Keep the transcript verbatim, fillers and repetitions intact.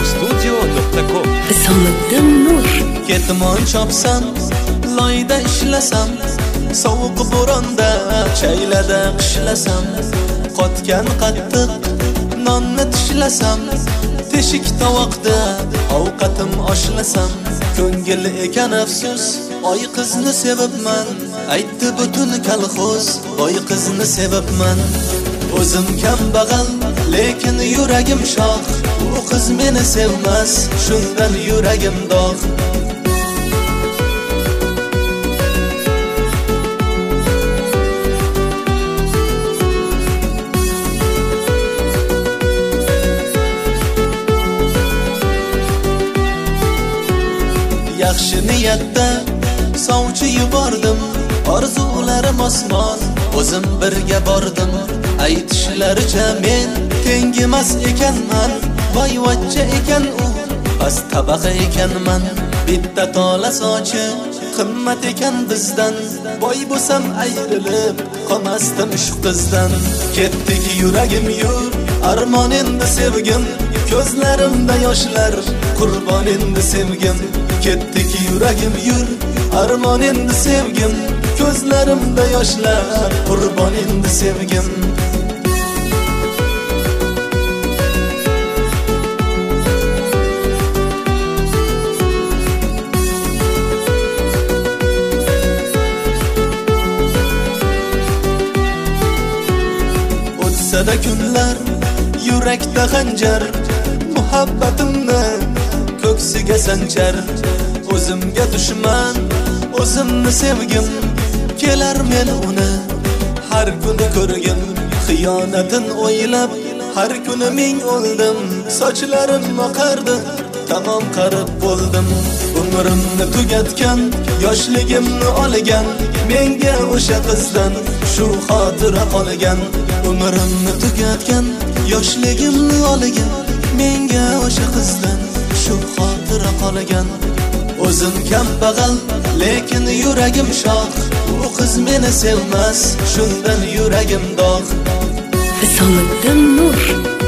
studio nuqta com. Isomiddin Nur. Ketmon chopsam, loyda ishlasam, sovuq bo'ronda chaylada qishlasam, qotgan qattiq nonni tishlasam, teshik tovoqda ovqatim oshlasam, ko'ngil ekan afsus, oy qizni sevibman, aytdi butun kolxoz, boy qizni sevibman. O'zim kambag'al, lekin yuragim shoh, u qiz meni sevmas, shundan yuragim dog'. Yaxshi niyatda sovchi yubordim, orzularim osmon, o'zim birga bordim. Aytishlaricha men tengimas ekanman, boyvachcha ekan u, past tabaqa ekanman. Bitta tola sochi qimmat ekan bizdan, boy bo'lsam ayrilib qolmasdim shu qizdan. Ketdik yuragim yur, armon endi sevgim, ko'zlarimda yoshlar, qurbon endi sevgim. Ketdik yuragim yur, armon endi sevgim, ko'zlarimda yoshlar, qurbon endi sevgim. O'tsada kunlar, yurakda xanjar, muhabbatimni ko'ksiga sanchar. O'zimga dushman, o'zimni sevgim, kelar men uni har kuni ko'rgim. Xiyonatin o'ylab har kuni ming o'ldim, sochlarim oqardi, tamom qarib bo'ldim. Umrimni tugatgan, yoshligimni olgan, menga o'sha qizdan shu xotira qolgan. Umrimni tugatgan, yoshligimni olgan, menga o'sha qizdan shu xotira qolgan. O'zim kambag'al, lekin yuragim shoh, u qiz meni sevmas, shundan yuragim dog'. Isomiddin Nur.